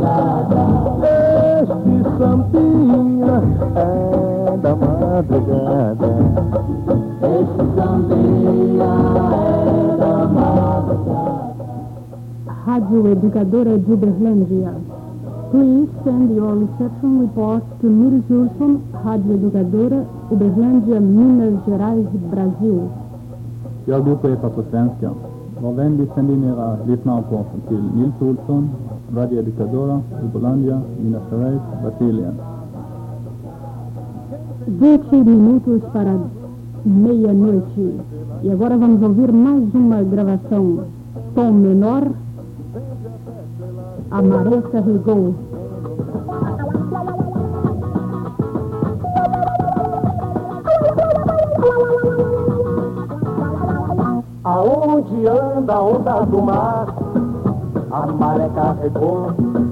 Este sambinha é da madrugada. Este sambinha é da madrugada. Rádio Educadora de Uberlândia. Please send your reception report to Nils Olsson, Rádio Educadora, Uberlândia, Minas Gerais, Brasil. Jag upprepar på svenska. Var vänlig, sänd in era lyssnarrapporter till Nils Olsson, Radio Educadora, Uberlândia, Minas Gerais, Brasilien. 10 minutos para meia-noite. E agora vamos ouvir mais uma gravação. Tom menor. A maré carregou. Aonde anda a onda do mar, a maré carregou.